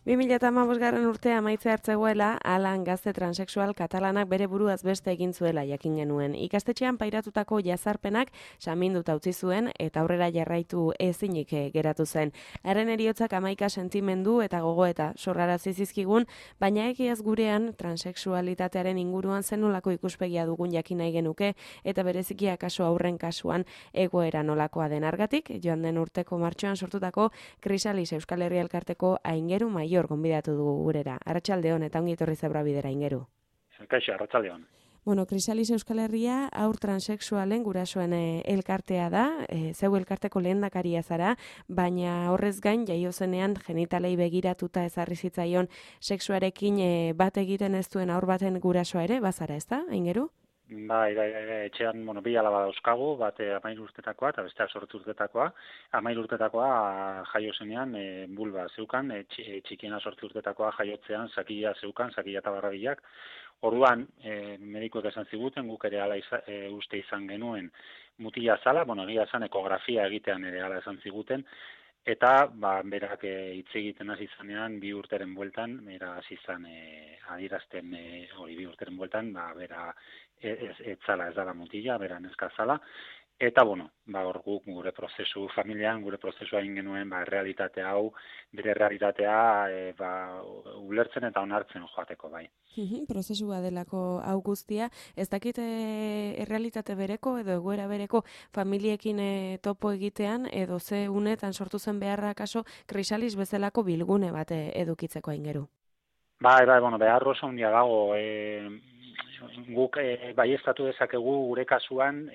2015 urtea amaitze hartzegoela, Alan gazte transexual katalanak bere buruaz beste egin zuela jakin genuen. Ikastetxean pairatutako jazarpenak saminduta utzi zuen eta aurrera jarraitu ezinik geratu zen. Haren heriotzak 11 sentimendu eta gogoeta sorrarazi zizkigun, baina egiaz gurean transexualitatearen inguruan zenolako ikuspegia dugun jakin nahi genuke eta bereziki akaso aurren kasuan egoera nolakoa den argatik, joan den urteko martxoan sortutako Krisalis Euskal Herria Elkarteko Aingeru Maior gonbidatu dugu gurera. Arratsaldeon eta ongi etorri Zebra Bidera, Aingeru. Kaixo, arratsaldeon. Krisalis Euskal Herria haur transexualen gurasoen elkartea da, zeu elkarteko lehendakaria zara, baina horrez gain jaio zenean genitalei begiratuta ezarri zitzaion sexuarekin bat egiten ez duen haur baten gurasoa ere, bazara, ezta, Aingeru? Bai, etxean, bi alaba dauzkagu, bat 13 urtetakoa eta besteak 8 urtetakoa. 13 urtetakoa jaio zenean bulba zeukan, txikiena 8 urtetakoa jaiotzean sakila zeukan, sakila eta barrabilak. Orduan, medikuek esan ziguten, guk ere ala uste izan genuen mutila zala, egia esan ekografia egitean ere ala esan ziguten, eta berak hitz egiten hasi zanean 2 urteren bueltan, bera hasi zan adierazten hori 2 urteren bueltan, bera ez zala, ez dala mutila, bera neska zala, eta hor guk gure prozesu familian, gure prozesua egin genuen errealitate hau, bere realitatea ulertzen eta onartzen joateko bai. Prozesua delako hau guztia, ez dakit errealitate bereko edo egoera bereko familiekin topo egitean edo ze unetan sortu zen beharra kaso Krisalis bezalako bilgune bat edukitzeko Aingeru. Behar oso handia dago, guk baieztatu dezakegu gure kasuan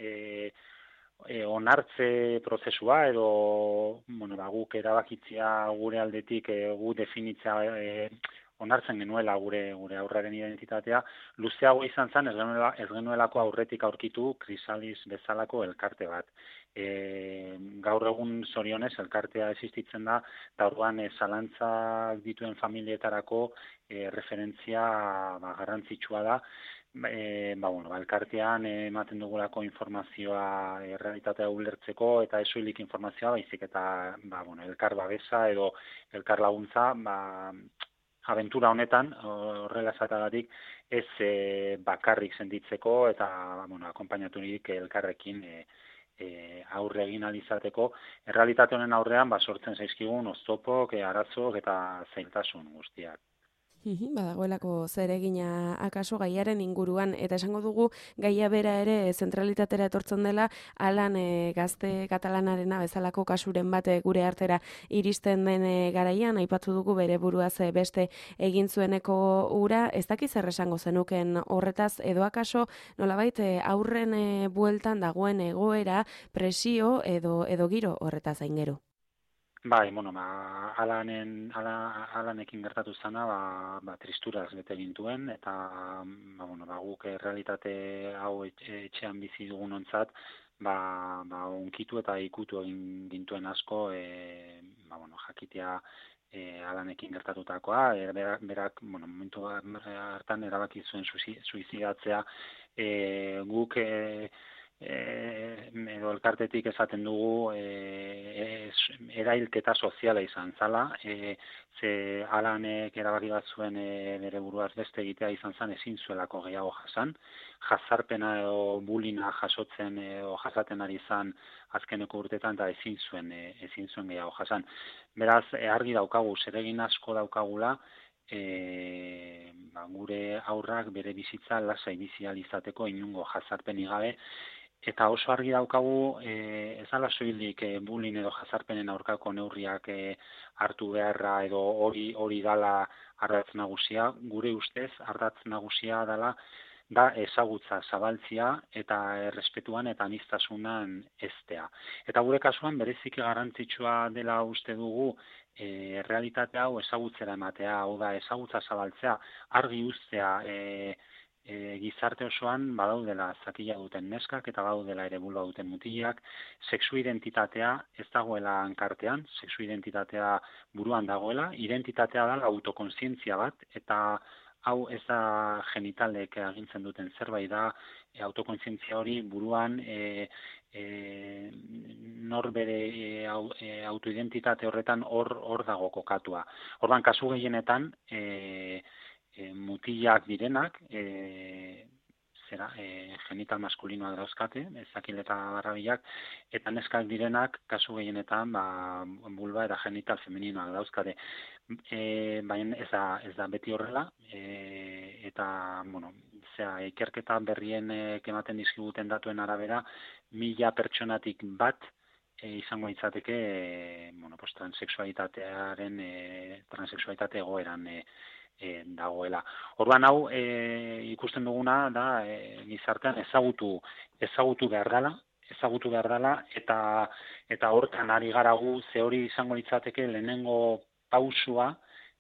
onartze prozesua edo guk erabakitzea gure aldetik gu definitza onartzen genuela gure aurraren identitatea, luzeago izan zen ez genuelako aurretik aurkitu Krisalis bezalako elkarte bat. Gaur egun zorionez elkartea existitzen da, eta orduan zalantzak dituen familietarako referentzia garrantzitsua da. Elkartean ematen dugulako informazioa errealitatea ulertzeko eta ez soilik informazioa, baizik eta elkar babesa edo elkar laguntza, abentura honetan, horrela esatagatik, ez bakarrik sentitzeko eta akonpainaturik elkarrekin aurre egin alizateko. Errealitate honen aurrean sortzen zaizkigun oztopok, aratzok eta zailtasun guztiak. Badagoelako zeregina akaso gaiaren inguruan, eta esango dugu gaia bera ere zentralitatera etortzen dela, Alan gazte katalanarena bezalako kasuren bat gure artera iristen den garaian, aipatu dugu bere buruaz beste egin zueneko ura, ez dakiz zer esango zenuken horretaz, edo akaso nolabait aurren bueltan dagoen egoera, presio edo giro horretaz Aingeru. Alanekin gertatu zana, tristuraz bete gintuen, eta guk realitate hau etxean bizi dugun ontzat, onkitu eta ikutu egin gintuen asko, jakitea Alanekin gertatutakoa, berak, momentu hartan erabaki zuen suizidatzea, guk edo elkartetik esaten dugu erailketa soziala izan zala, ze Alanek erabaki bat zuen bere buruaz beste egitea izan zen ezin zuelako gehiago jasan, jazarpena edo bullyinga jasaten ari zan azkeneko urtetan eta ezin zuen gehiago jasan. Beraz, argi daukagu, zeregin asko daukagula, gure aurrak bere bizitza lasai bizi ahal izateko inongo jazarpenik gabe, eta oso argi daukagu ez dela soilik bullying edo jazarpenen aurkako neurriak hartu beharra edo hori dala ardatz nagusia, gure ustez ardatz nagusia dela da ezagutza zabaltzia eta errespetuan eta aniztasunan heztea. Eta gure kasuan bereziki garrantzitsua dela uste dugu errealitate hau ezagutzera ematea, hau da ezagutza zabaltzea, argi uztea gizarte osoan badaudela zakila duten neskak eta badaudela ere bulba duten mutilak, sexu identitatea ez dagoela hankartean, sexu identitatea buruan dagoela, identitatea da autokontzientzia bat eta hau ez da genitalek agintzen duten zerbait da, autokontzientzia hori buruan nor bere autoidentitate horretan hor dago kokatua. Orduan, kasu gehienetan, mutilak direnak, genital maskulinoak dauzkate, ezakil eta barrabilak, eta neskak direnak, kasu gehienetan, vulva eta genital femeninoak dauzkate. Baina ez da beti horrela, eta, ikerketa berrien ematen dizkiguten datuen arabera, 1000 pertsonatik bat izango litzateke, transexualitate egoeran dagoela. Orduan hau ikusten duguna da gizartean ezagutu behar dela eta hortan ari gara gu, ze hori izango litzateke lehenengo pausua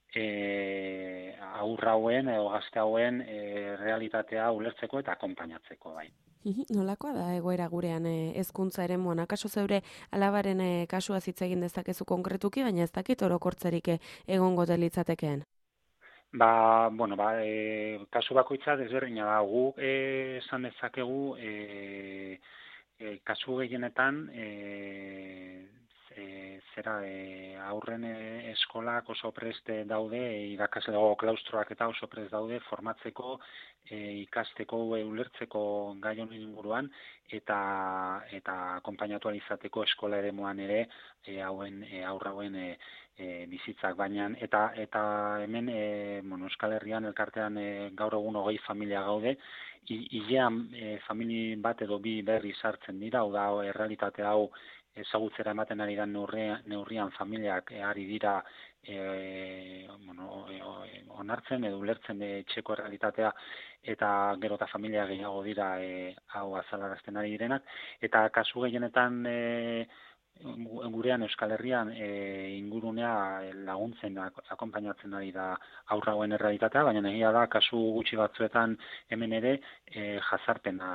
haur hauen edo gazte hauen realitatea ulertzeko eta akonpainatzeko bai. Nolakoa da egoera gurean hezkuntza eremuan? Akaso zeure alabaren kasua hitz egin dezakezu konkretuki, baina ez dakit orokortzerik egongo delitzatekeen. Kasu bakoitza desberdina da. Guk esan dezakegu kasu gehienetan aurren eskolak oso prest daude, irakaslego klaustroak eta oso prest daude formatzeko, ikasteko, ulertzeko gai honen inguruan eta akonpainatu izateko eskola eremuan ere aurra hauen bizitzak, baina eta hemen Euskal Herrian elkartean gaur egun 20 familia gaude, hilean famili bat edo bi berri sartzen dira, hau da errealitate hau ezagutzera ematen ari da neurrian familiak ari dira onartzen edo ulertzen etxeko errealitatea eta gero eta familia gehiago dira hau azalarazten ari direnak, eta kasu gehienetan gurean Euskal Herrian ingurunea laguntzen akonpainatzen ari da haur hauen errealitatea, baina egia da kasu gutxi batzuetan hemen ere jazarpena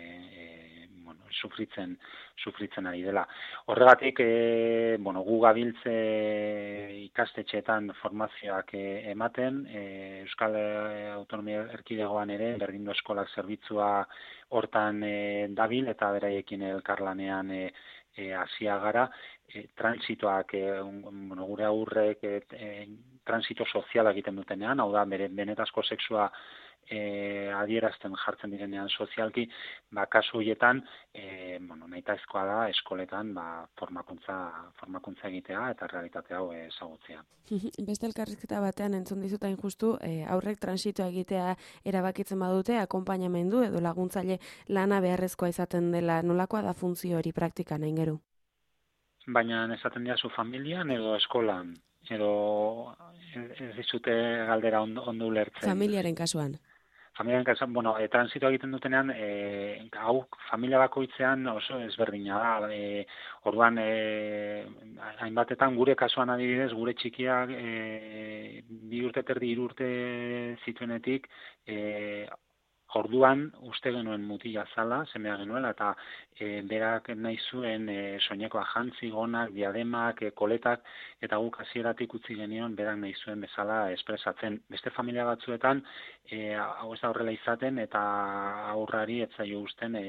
sufritzen ari dela. Horregatik, gu gabiltze ikastetxeetan formazioak ematen, Euskal Autonomia Erkidegoan ere, berdindu eskolak zerbitzua hortan dabil, eta beraiekin elkarlanean hasia gara, transitoak, gure aurrek transito soziala egiten dutenean, hau da, benetazko sexua adierazten jartzen direnean sozialki, kasu horietan, nahitaezkoa da eskoletan formakuntza egitea eta realitate hau ezagutzea. Beste elkarrizketa batean entzun dizutain justu, aurrek transitoa egitea erabakitzen badute, akonpainamendu edo laguntzaile lana beharrezkoa izaten dela, nolakoa da funtzio hori praktikan aingeru? Baina esaten diazu familian edo eskolan, edo ez dizute galdera ondo ulertzen. Familiaren kasuan. Familiaren kasuan, transitoa egiten dutenean, hau familia bakoitzean oso ezberdina da. Orduan, hainbatetan gure kasuan adibidez, gure txikiak 2 urte terdi 3 urte zituenetik, orduan uste genuen mutila zala, semea genuela, eta berak nahi zuen soinekoa jantzi, gonak, diademak, koletak, eta guk hasieratik utzi genion berak nahi zuen bezala espresatzen. Beste familia batzuetan, hau ez da horrela izaten, eta aurrari ez zaio usten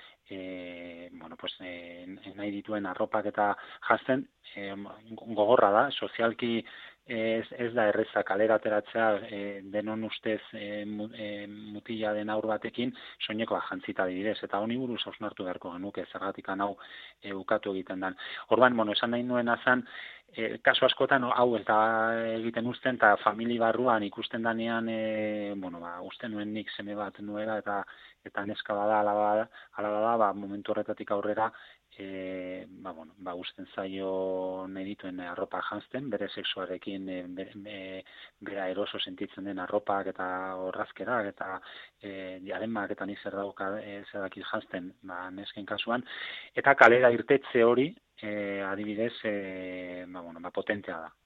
nahi dituen arropak eta jazten, gogorra da, sozialki ez da erreza kalera ateratzea denon ustez mutila den aur batekin soinekoa jantzita adibidez, eta honi buruz hausnartu beharko genuke zergatik hau ukatu egiten den. Orduan, esan nahi nuena zen, kasu askotan hau ez da egiten uzten, eta famili barruan ikusten danean, uste nuen nik seme bat nuela, eta neska bada, ala bada, momentu horretatik aurrera, usten zaio nahi dituen arropa janzten, bere sexuarekin bera eroso sentitzen den arropak eta orrazkerak eta diademak eta nik zer dakit janzten nesken kasuan, eta kalera irtetze hori adibidez potentea da.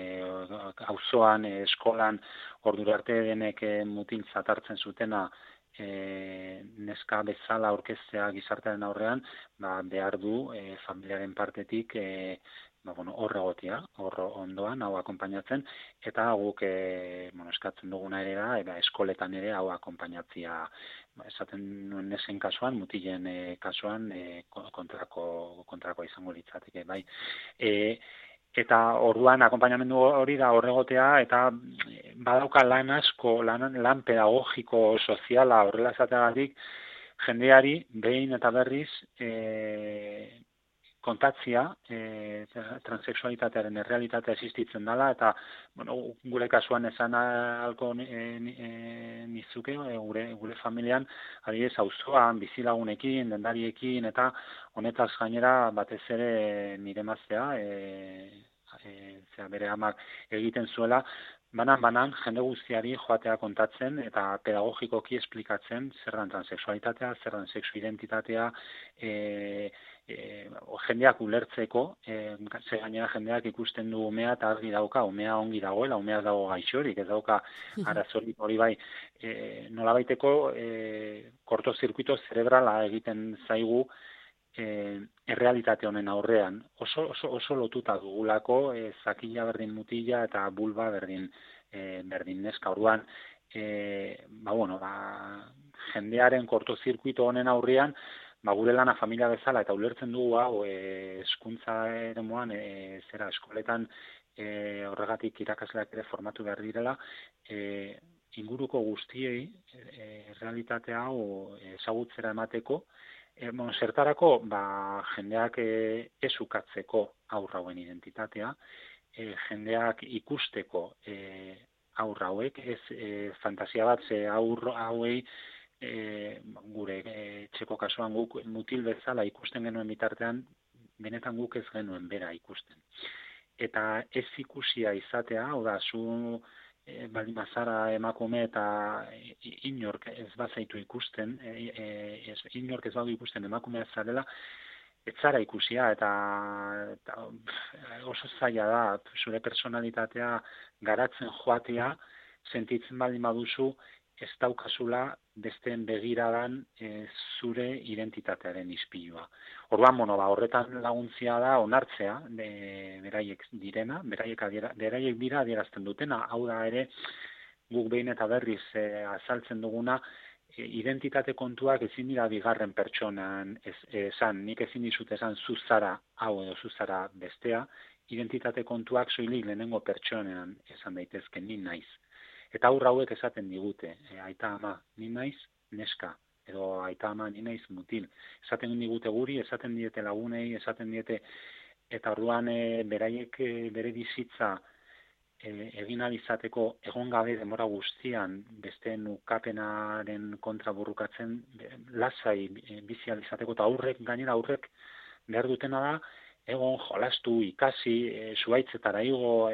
Auzoan, eskolan, ordura arte denek mutiltzat hartzen zutena neska bezala aurkeztea gizartearen aurrean, behar du familiaren partetik hor egotia, hor ondoan, hau akonpainatzen, eta guk eskatzen duguna ere da, eskoletan ere hau akonpainatzia, esaten nuen nesen kasuan, mutilen kasuan kontrako izango litzateke, bai. Eta orduan akonpainamendu hori da horregotea, eta badauka lan asko, lan pedagogiko, soziala, horrela esateagatik, jendeari behin eta berriz kontatzia transexualitatearen errealitatea existitzen dela, eta gure kasuan esan alko nizuke, gure familian, adibidez, auzoan, bizilagunekin, dendariekin, eta honetaz gainera batez ere nire emaztea, bere amak egiten zuela, banan, jende guztiari joatea kontatzen eta pedagogikoki esplikatzen zer dan transexualitatea, zer dan sexu identitatea, jendeak ulertzeko, ze gainera jendeak ikusten du umea eta argi dauka, umea ongi dagoela, umea dago gaixorik, ez dauka arazorik, hori bai, nolabaiteko kortozirkuito zerebrala egiten zaigu errealitate honen aurrean. Oso lotuta dugulako, zakila berdin mutila eta bulba berdin neska. Orduan, jendearen kortozirkuito honen aurrean, gure lana familia bezala, eta ulertzen dugu hau hezkuntza eremuan, eskoletan horregatik irakasleak ere formatu behar direla, inguruko guztiei realitate hau ezagutzera emateko, zertarako jendeak ez ukatzeko aurra hauen identitatea, jendeak ikusteko aurra hauek, ez fantasia bat ze aurra hauei gure txeko kasuan guk mutil bezala ikusten genuen bitartean, benetan guk ez genuen bera ikusten. Eta ez ikusia izatea, hau da, zu baldin bazara emakume eta inork ez bazaitu ikusten, inork ez badu ikusten emakumea zarela, ez zara ikusia, eta oso zaila da, zure personalitatea garatzen joatea, sentitzen baldin baduzu, ez daukazula besteen begiradan zure identitatearen ispilua. Orduan, horretan laguntzia da onartzea, beraiek dira adierazten dutena, hau da ere, guk behin eta berriz azaltzen duguna, identitate kontuak ezin dira bigarren pertsonan esan, nik ezin dizut esan zuzara hau edo zuzara bestea, identitate kontuak soilik lehenengo pertsonean esan daitezke ni naiz. Eta aurra hauek esaten digute, aita ama, ni naiz neska, edo aita ama, ni naiz mutil. Esaten digute guri, esaten diete lagunei, esaten diete, eta orduan beraiek bere bizitza egin alizateko egon gabe denbora guztian besteen ukapenaren kontra burrukatzen lasai bizi alizateko, eta gainera aurrek behar dutena da, egon jolastu, ikasi, zuaitzetara igo,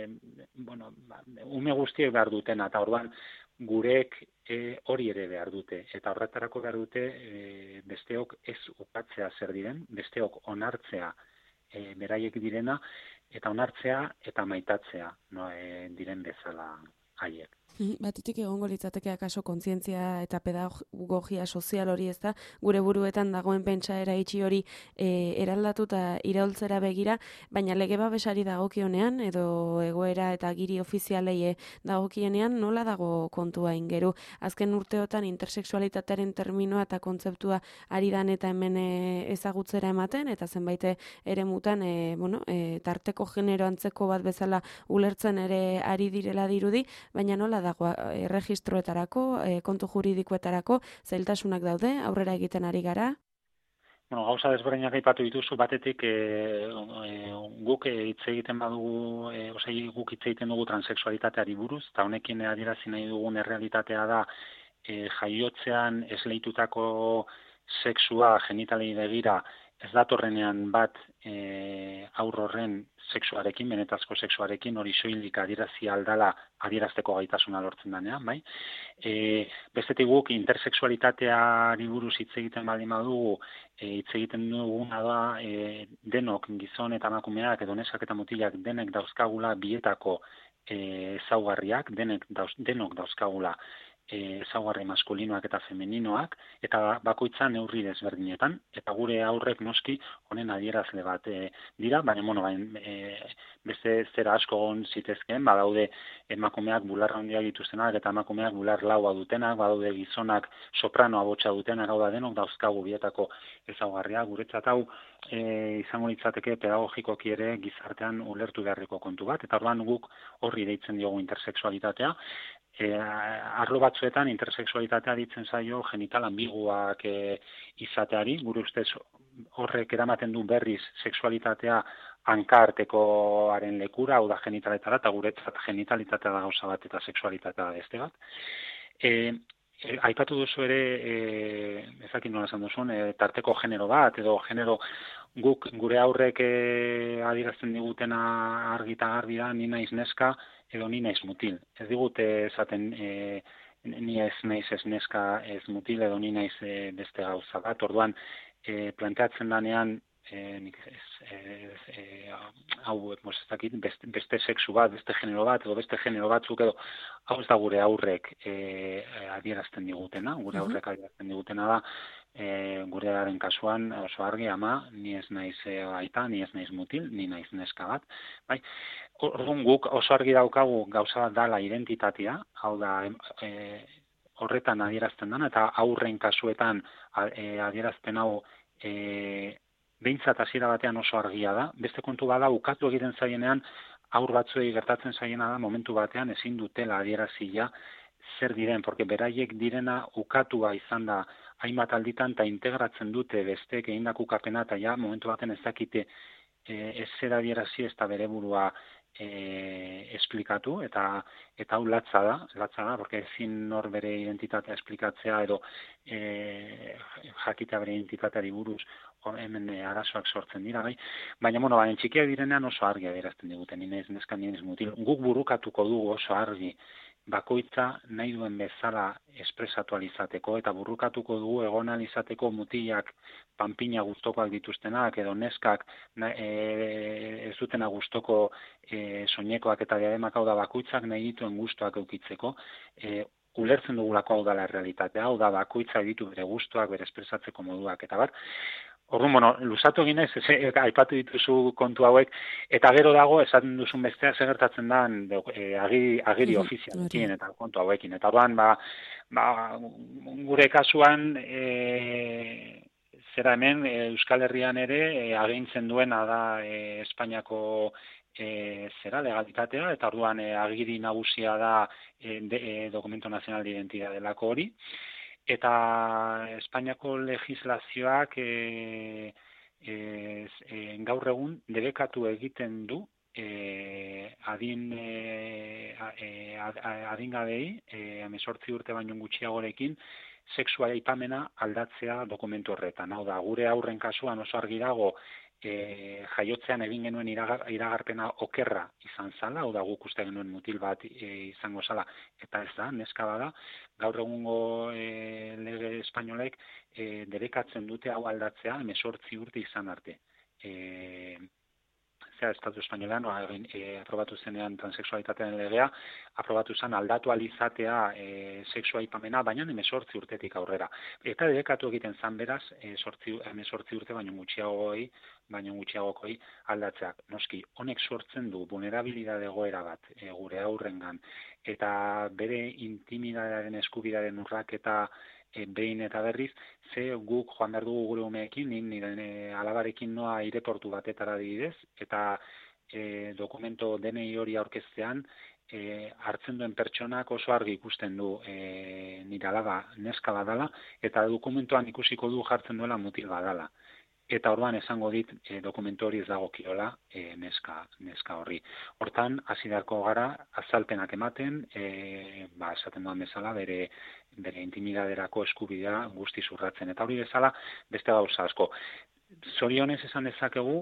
ume guztiek behar dutena, eta orduan gurek hori ere behar dute, eta horretarako behar dute besteok ez ukatzea zer diren, besteok onartzea beraiek direna, eta onartzea eta maitatzea diren bezala haiek. Batetik egongo litzateke akaso kontzientzia eta pedagogia sozial hori, ez da, gure buruetan dagoen pentsaera itxi hori eraldatuta iraultzera begira, baina lege babesari dagokionean edo egoera eta giri ofizialei dagokienean nola dago kontua ingeru. Azken urteotan intersexualitatearen terminoa eta kontzeptua ari dan eta hemen ezagutzera ematen, eta zenbait ere mutan tarteko genero antzeko bat bezala ulertzen ere ari direla dirudi, baina nola dago erregistroetarako, kontu juridikoetarako, zailtasunak daude, aurrera egiten ari gara? Gauza desberdinak aipatu dituzu, batetik guk hitz egiten badugu, guk hitz egiten dugu transexualitateari buruz, eta honekin adierazi nahi dugun errealitatea da jaiotzean esleitutako sexua genitalei begira ez datorrenean bat aur horren sexuarekin, benetazko sexuarekin, hori soilik adierazi aldala adierazteko gaitasuna lortzen danean, bai? Bestetik guk intersexualitateari buruz hitz egiten baldin badugu, hitz egiten duguna da denok gizon eta emakumeak edo neskak eta mutilak denek dauzkagula bietako ezaugarriak, denok dauzkagula ezaugarri maskulinoak eta femeninoak, eta bakoitza neurri desberdinetan, eta gure aurrek noski honen adierazle bat dira, baina beste zera asko gon zitezkeen, badaude emakumeak bular handiak dituztenak eta emakumeak bular laua dutenak, badaude gizonak soprano abotsa dutenak, hau da denok dauzkagu bietako ezaugarria, guretzat hau izango litzateke pedagogikoki ere gizartean ulertu beharreko kontu bat, eta orduan guk horri deitzen diogu intersexualitatea. Arlo batzuetan intersexualitatea ditzen zaio genital ambiguak izateari, gure ustez horrek eramaten du berriz sexualitatea hankartekoaren lekura, hau da genitaletara, eta guretzat genitalitatea da gauza bat eta sexualitatea da beste bat. Aipatu duzu ere, ezakin nola esan duzun, tarteko genero bat, edo genero guk gure aurrek adierazten digutena argi eta garbi da, ni naiz neska edo ni naiz mutil. Ez digute esaten ni ez naiz ez neska ez mutil edo ni naiz beste gauza bat. Orduan planteatzen danean beste sexu bat, beste genero bat, edo beste genero batzuk, edo hau ez da gure aurrek adierazten digutena, da, gurearen kasuan oso argi, ama, ni ez naiz aita, ni ez naiz mutil, ni naiz neska bat, bai. Orduan guk oso argi daukagu gauza bat dala identitatea, hau da, horretan adierazten dana, eta aurren kasuetan adierazten hau behintzat hasiera batean oso argia da. Beste kontu bada, ukatu egiten zaienean, aur batzuei gertatzen zaiena da, momentu batean ezin dutela adierazia zer diren, porque beraiek direna ukatua izan da hainbat alditan, eta integratzen dute besteek egindako ukapena, eta ja, momentu baten ez dakite ez zer adierazi ez da bere burua esplikatu, eta hau latza da, porque ezin nor bere identitatea esplikatzea, edo jakitea bere identitateari buruz hemen arazoak sortzen dira, bai. Baina, txikiak direnean oso argi adierazten diguten, ni naiz neska, ni naiz mutil. Guk burukatuko dugu oso argi bakoitza nahi duen bezala espresatu alizateko, eta burrukatuko dugu egon alizateko mutilak panpina gustokoak dituztenak, edo neskak ez dutena gustoko soinekoak eta diademak, hau da bakoitzak nahi dituen gustoak eukitzeko, ulertzen dugulako hau dala realitatea, hau da bakoitzak ditu bere gustoak, bere espresatzeko moduak, eta bar. Orduan, luzatu egin ez, aipatu dituzu kontu hauek, eta gero dago, esaten duzun besteak segertatzen da agiri ofizialekin eta kontu hauekin. Eta orduan, gure kasuan, zera hemen, Euskal Herrian ere, agintzen duena da Espainiako legalitatea, eta orduan agiri nagusia da Documento Nacional de Identidad delako hori, eta Espainiako legislazioak gaur egun debekatu egiten du adingabei 18 urte baino gutxiagorekin sexua aipamena aldatzea dokumentu horretan. Hau da, gure aurren kasuan oso argi dago jaiotzean egin genuen iragarpena okerra izan zala, hau da guk uste genuen mutil bat izango zala, eta ez da, neska bada, gaur egungo lege espainolek debekatzen dute hau aldatzea 18 urte izan arte. Estatu Espainolean aprobatu zenean transexualitatearen legea, aprobatu zen aldatu alizatea sexua aipamena, baina 18 urtetik aurrera. Eta debekatu egiten zan beraz 18 urte baino gutxiagokoi aldatzeak. Noski, honek sortzen du vulnerabilidade egoera bat gure aurrengan, eta bere intimidadearen eskubidearen urraketa behin eta berriz, ze guk joan behar dugu gure umeekin, nire alabarekin noa aireportu batetara adibidez, eta dokumento DNI hori aurkeztean, hartzen duen pertsonak oso argi ikusten du nire alaba neska badala, eta dokumentuan ikusiko du jartzen duela mutil badala. Eta orduan esango dit dokumentu hori ez dagokiola neska horri. Hortan, hasi beharko gara azalpenak ematen, esaten duan bezala, bere intimidaderako eskubidea guztiz urratzen. Eta hori bezala, beste gauza asko. Zorionez esan dezakegu,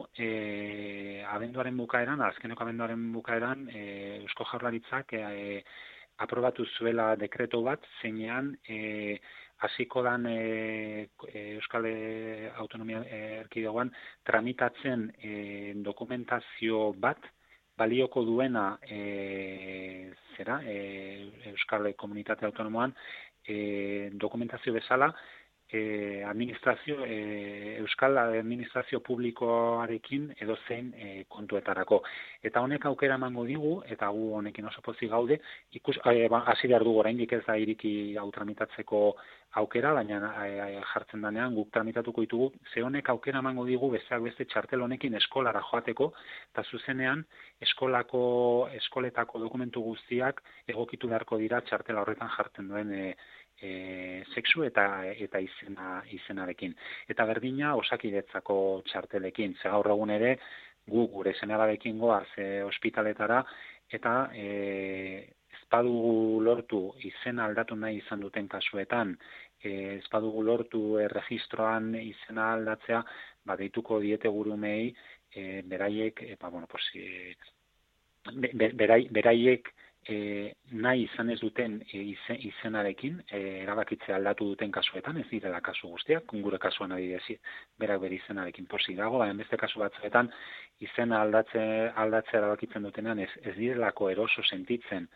azkeneko abenduaren bukaeran, Eusko Jaurlaritzak aprobatu zuela dekreto bat, zeinean hasiko dan Euskal Autonomia Erkidegoan tramitatzen dokumentazio bat balioko duena zera, Euskal Komunitate Autonomoan, dokumentazio bezala, Euskal Administrazio Publikoarekin edozein kontuetarako. Eta honek aukera emango digu, eta gu honekin oso pozik gaude, hasi behar dugu oraindik ez da iriki hau tramitatzeko aukera, baina jartzen danean guk tramitatuko ditugu, ze honek aukera emango digu besteak beste txartel honekin eskolara joateko, eta zuzenean eskoletako dokumentu guztiak egokitu beharko dira txartela horretan jartzen duen sexu eta izenarekin. Eta berdina Osakidetzako txartelekin. Ze gaur egun ere gure seme-alabekin goaz ospitaletara eta ez badugu lortu izena aldatu nahi izan duten kasuetan, ez badugu lortu registroan izena aldatzea, deituko diete gurumei beraiek beraiek nahi izan ez duten izenarekin erabakitzea aldatu duten kasuetan, ez direla kasu guztiak, gure kasuan adibidez berak bere izenarekin posi dago, baina beste kasu batzuetan izena aldatzea erabakitzen dutenean ez direlako eroso sentitzen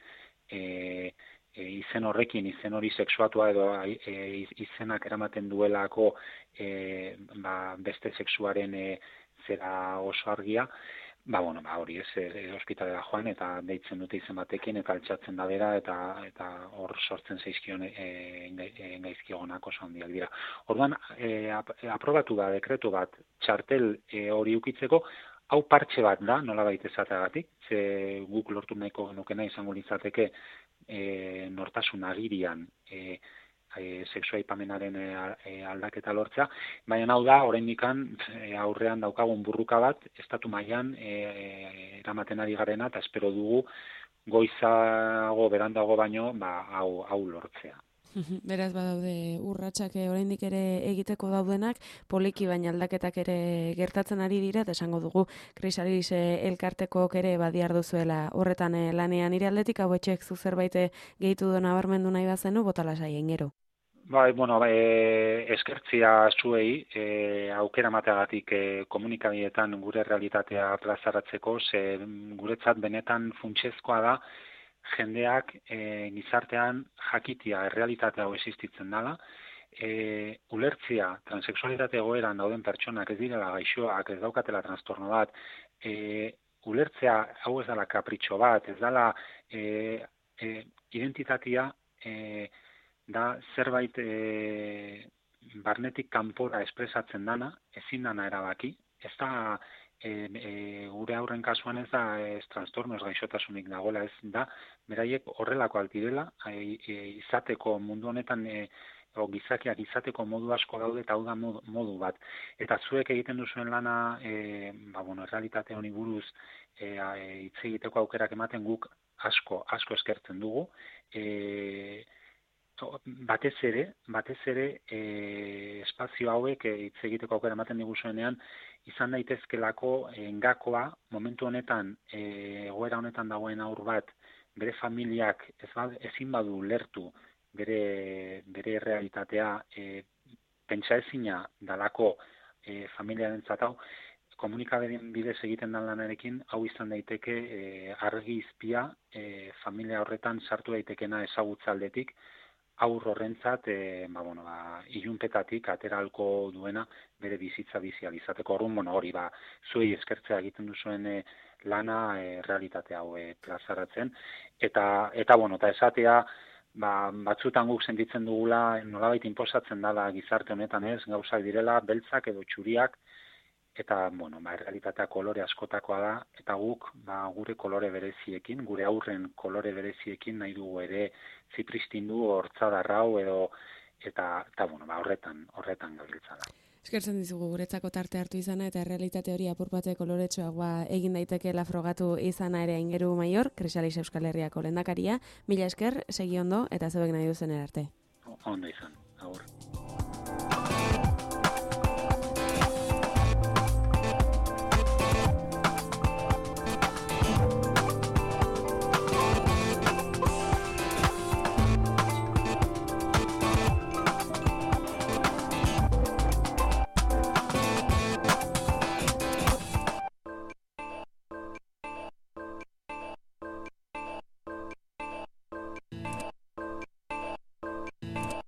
izen horrekin, izen hori sexuatua edo izenak eramaten duelako beste sexuaren zera oso argia, hori ospitalera joan eta deitzen dute izen batekin eta altxatzen da bera eta hor sortzen zaizkion gaizkionak oso handiak dira. Orduan, aprobatu da dekretu bat txartel hori ukitzeko, hau partxe bat da, nolabait esateagatik, ze guk lortu nahiko genukena izango litzateke nortasun agirian sexua aipamenaren aldaketa lortzea, baina hau da, oraindikan aurrean daukagun burruka bat, estatu mailan eramaten ari garena, eta espero dugu goizago, berandago baino, hau lortzea. Beraz badaude urratsak oraindik ere egiteko daudenak, poliki baina aldaketak ere gertatzen ari dira, eta esango dugu Krisalis elkartekok ere badiar duzuela horretan lanean. Nire aldetik hau etxek zu zerbait gehitu du nabarmendu nahi bazenu, botala saien gero. Eskertzia zuei aukera mateagatik komunikabideetan gure realitatea plazaratzeko, ze guretzat benetan funtsezkoa da jendeak gizartean jakitia errealitatea hau existitzen dela, ulertzia transexualitate egoeran dauden pertsonak ez direla gaixoak, ez daukatela trastorno bat, ulertzea hau ez dela kapritxo bat, ez dela identitatea da zerbait barnetik kanpora espresatzen dana, ezin dana erabaki, ez da gure aurren kasuan ez da trastorno ez gaixotasunik dagoela, ez da beraiek horrelakoak direla, izateko mundu honetan gizakiak izateko modu asko daude eta hau da modu bat. Eta zuek egiten duzuen lana errealitate honi buruz hitz egiteko aukerak ematen guk asko eskertzen dugu. Batez ere espazio hauek hitz egiteko aukera ematen diguzuenean izan daitezkelako gakoa momentu honetan egoera honetan dagoen haur bat bere familiak ezin badu lertu bere realitatea pentsaezina dalako familiarentzat hau, komunikabideen bidez egiten den lanarekin hau izan daiteke argi izpia familia horretan sartu daitekena ezagutza aldetik, aur horrentzat ilunpetatik ateralko duena bere bizitza bizial izateko. Orduan, hori zuei eskertzea egiten duzuen lana realitate hau plazaratzen eta esatea batzutan guk sentitzen dugula nolabait inposatzen dela gizarte honetan ez, gauzak direla beltzak edo txuriak, eta realitatea kolore askotakoa da, eta guk gure kolore bereziekin, gure aurren kolore bereziekin nahi dugu ere zipristindu hortzadarrau eta horretan gabiltza da. Eskertzen dizugu guretzako tarte hartu izana eta realitate hori apur bate koloretsuagoa egin daitekeela frogatu izana ere Aingeru Maior, Krisalis Euskal Herriako lehendakaria. Mila esker, segi ondo eta zeuek nahi duzen erarte. Ondo izan, agur.